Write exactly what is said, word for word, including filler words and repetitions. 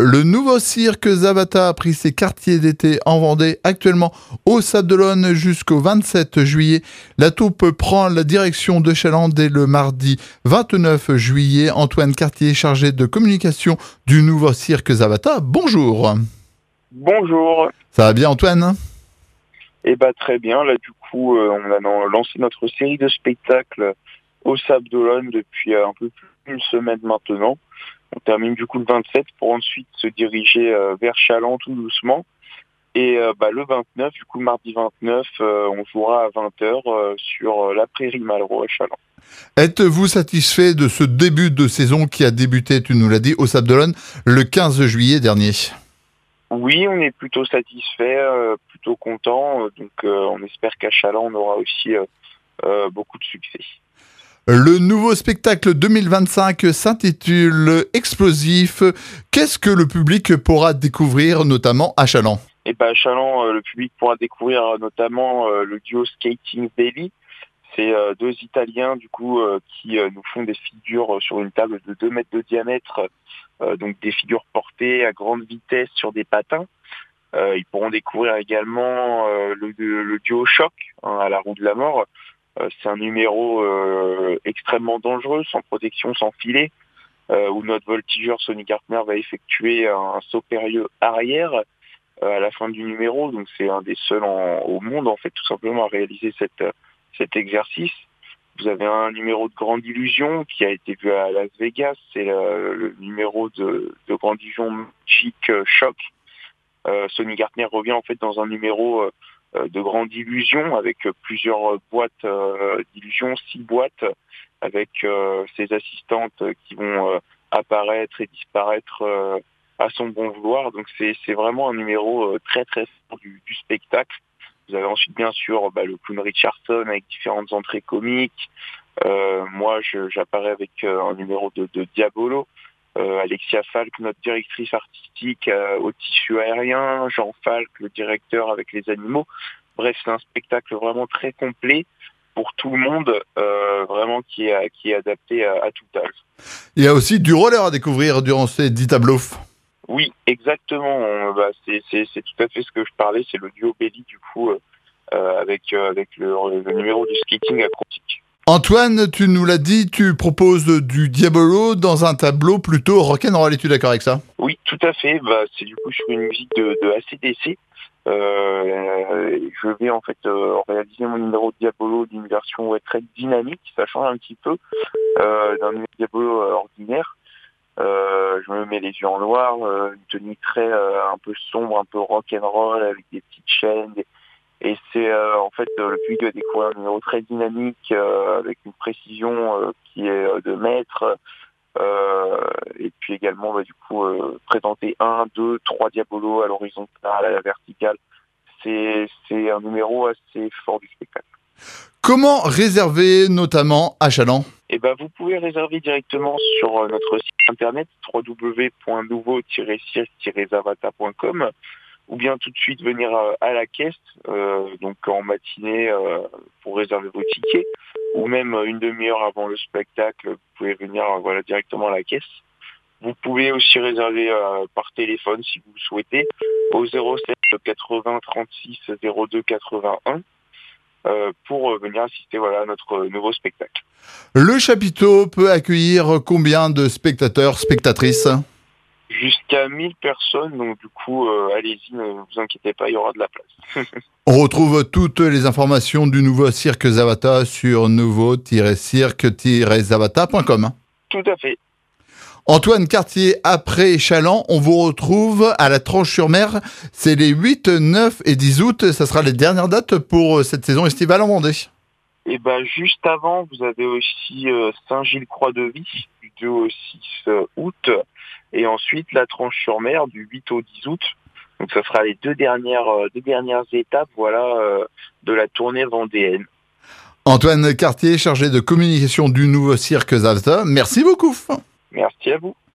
Le nouveau cirque Zavata a pris ses quartiers d'été en Vendée, actuellement au Sable d'Olonne jusqu'au vingt-sept juillet. La troupe prend la direction de Chaland dès le mardi vingt-neuf juillet. Antoine Cartier, chargé de communication du nouveau cirque Zavata. Bonjour. Bonjour. Ça va bien, Antoine ? Eh ben très bien. Là, du coup, euh, on a nan- lancé notre série de spectacles au Sable d'Olonne depuis euh, un peu plus d'une semaine maintenant. On termine du coup le vingt-sept pour ensuite se diriger euh, vers Chaland tout doucement. Et euh, bah, le vingt-neuf, du coup mardi vingt-neuf, euh, on jouera à vingt heures euh, sur euh, la prairie Malraux à Chaland. Êtes-vous satisfait de ce début de saison qui a débuté, tu nous l'as dit, au Sable d'Olonne le quinze juillet dernier ? Oui, on est plutôt satisfait, euh, plutôt content. Donc euh, on espère qu'à Chaland, on aura aussi euh, euh, beaucoup de succès. Le nouveau spectacle deux mille vingt-cinq s'intitule Explosif. Qu'est-ce que le public pourra découvrir, notamment à Chaland ? Et ben à Chaland, euh, le public pourra découvrir euh, notamment euh, le duo Skating Belly. C'est euh, deux Italiens du coup euh, qui euh, nous font des figures euh, sur une table de deux mètres de diamètre, euh, donc des figures portées à grande vitesse sur des patins. Euh, ils pourront découvrir également euh, le, le duo Choc, hein, à la roue de la mort. Euh, c'est un numéro euh, extrêmement dangereux, sans protection, sans filet, euh, où notre voltigeur Sonny Gartner va effectuer un saut périlleux arrière euh, à la fin du numéro. Donc c'est un des seuls en, au monde en fait tout simplement à réaliser cette, cet exercice. Vous avez un numéro de Grande Illusion qui a été vu à Las Vegas, c'est le, le numéro de, de Grande Illusion Magic Choc. Euh, Sonny Gartner revient en fait dans un numéro euh, de Grande Illusion avec euh, plusieurs boîtes euh, d'illusions, six boîtes avec euh, ses assistantes qui vont euh, apparaître et disparaître euh, à son bon vouloir. Donc c'est, c'est vraiment un numéro euh, très très fort du, du spectacle. Vous avez ensuite bien sûr bah, le clown Richardson avec différentes entrées comiques. Euh, moi je, j'apparais avec euh, un numéro de, de Diabolo. Euh, Alexia Falk, notre directrice artistique euh, au tissu aérien, Jean Falk, le directeur avec les animaux. Bref, c'est un spectacle vraiment très complet pour tout le monde, euh, vraiment qui est, qui est adapté à, à tout âge. Il y a aussi du roller à découvrir durant ces dix tableaux. Oui, exactement. On, bah, c'est, c'est, c'est tout à fait ce que je parlais. C'est le duo Belly du coup euh, avec, euh, avec le, le numéro du skating aquatique. Antoine, tu nous l'as dit, tu proposes du Diabolo dans un tableau plutôt rock'n'roll. Es-tu d'accord avec ça ? Oui, tout à fait. Bah, c'est du coup sur une musique de, de A C D C. Euh, je vais en fait euh, réaliser mon numéro de Diabolo d'une version ouais, très dynamique, ça change un petit peu euh, d'un numéro de Diabolo euh, ordinaire. Euh, je me mets les yeux en noir, euh, une tenue très euh, un peu sombre, un peu rock'n'roll avec des petites chaînes. Des... Et c'est euh, en fait euh, le public va découvrir un numéro très dynamique euh, avec une précision euh, qui est euh, de mètre. Euh, et puis également bah, du coup euh, présenter un, deux, trois diabolos à l'horizontale, à la verticale. C'est, c'est un numéro assez fort du spectacle. Comment réserver notamment à Chaland ? Et ben vous pouvez réserver directement sur notre site internet w w w point nouveau tiret cirque tiret zavata point com ou bien tout de suite venir à la caisse, euh, donc en matinée euh, pour réserver vos tickets, ou même une demi-heure avant le spectacle, vous pouvez venir euh, voilà, directement à la caisse. Vous pouvez aussi réserver euh, par téléphone si vous le souhaitez au zéro sept quatre-vingts trente-six zéro deux quatre-vingt-un euh, pour venir assister voilà, à notre nouveau spectacle. Le chapiteau peut accueillir combien de spectateurs, spectatrices ? Jusqu'à mille personnes, donc du coup, euh, allez-y, ne vous inquiétez pas, il y aura de la place. On retrouve toutes les informations du nouveau cirque Zavata sur nouveau tiret cirque tiret zavata point com. Tout à fait. Antoine Cartier, après Chaland, on vous retrouve à la Tranche-sur-Mer. C'est les huit, neuf et dix août. Ça sera les dernières dates pour cette saison estivale en Vendée. Et ben juste avant, vous avez aussi euh, Saint-Gilles-Croix-de-Vie du deux au six août. Et ensuite, la Tranche-sur-Mer du huit au dix août. Donc, ça sera les deux dernières, euh, deux dernières étapes, voilà, euh, de la tournée vendéenne. Antoine Cartier, chargé de communication du nouveau cirque Zavata. Merci beaucoup. Merci à vous.